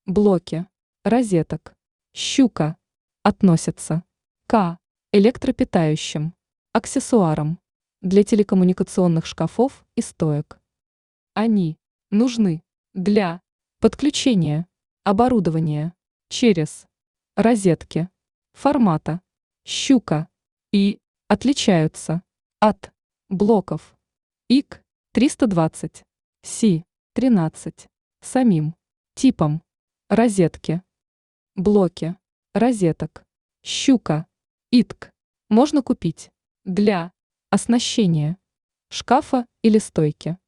блоки, розеток, щука, относятся к электропитающим, аксессуарам для телекоммуникационных шкафов и стоек. Они нужны для подключения оборудования через розетки формата щука и отличаются от блоков ИК-320, Си-13 самим типом розетки. Блоки розеток щука ИТК можно купить для оснащения шкафа или стойки.